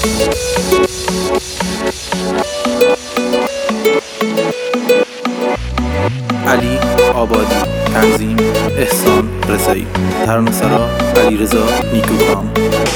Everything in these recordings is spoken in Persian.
علی آبادی، تنظیم احسان رضایی، ترانه‌سرا علیرضا نیکوکام.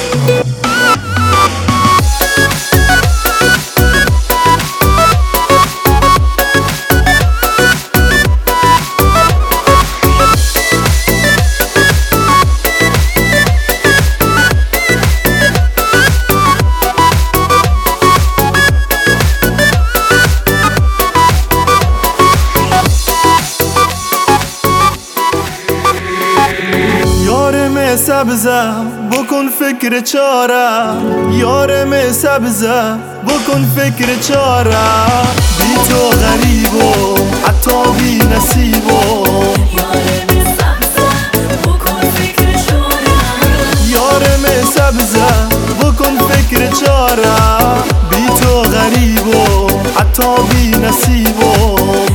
سبزم بکن فکر چارم، یارم سبزم بکن فکر چارم، بی تو غریبم حتی بی نصیبم. یارم سبزم بکن فکر چارم، یارم سبزم بکن فکر چارم، بی تو غریبم حتی بی نصیبم.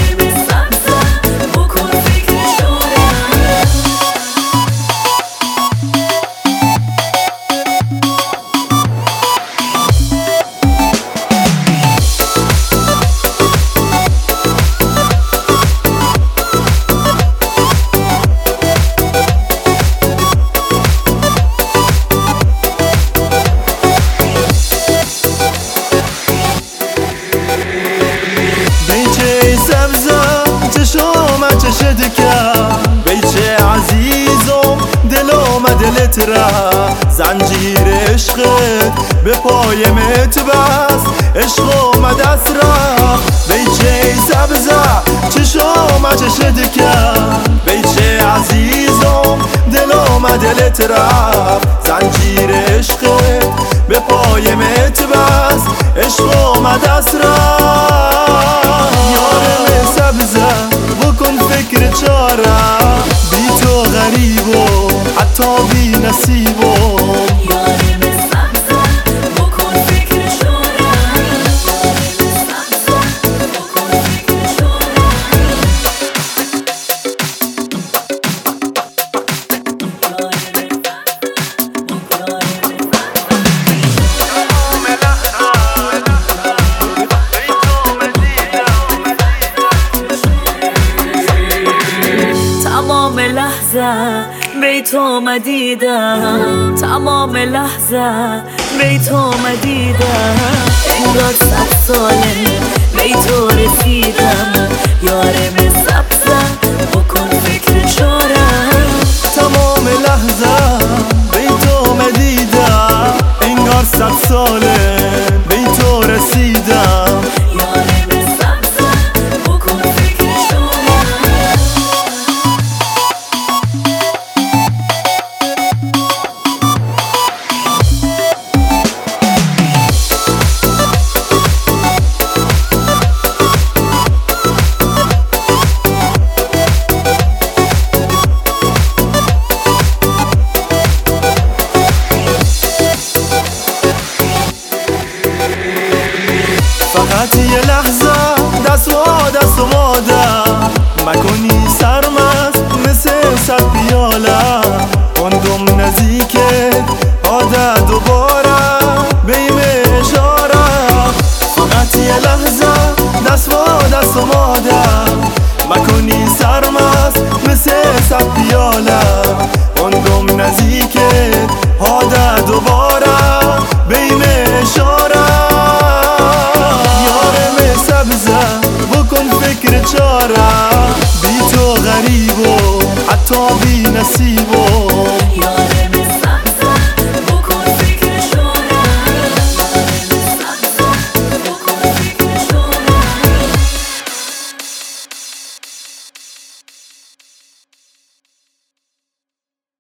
چشت کم بیچه عزیزم دل آمده لتره، زنجیر عشقت به پایمت بس، عشق آمد اسرا. بیچه سبزه چشم چشت کم بیچه عزیزم دل آمده لتره، زنجیر عشقت به پایمت بس، عشق آمد اسرا. یارم سبزه بکن فکر چارم، بی تو غریبم حتی بی نصیبم. یارم سبزم بکن فکر چارم، یارم سبزم بکن فکر تمام لحظه بی تو مدیدم، تمام لحظه بی تو مدیدم، انگار 100 ساله بی تو رسیدم. یارم سبزه بکن فکر چارم، تمام لحظه بی تو مدیدم، انگار 100 ساله بی تو رسیدم. فقط یه لحظه دست و مادم مکنی سرمست مثل 100 پیاله، کندم نزدیکت عادت دوباره بیم اشاره. فقط یه لحظه دست و مادم مکنی سرمست مثل 100 پیاله، کندم نزدیکت عادت دوباره بیم اشاره. بکن فکر چارم، بی تو غریبم حتی بی نصیبم.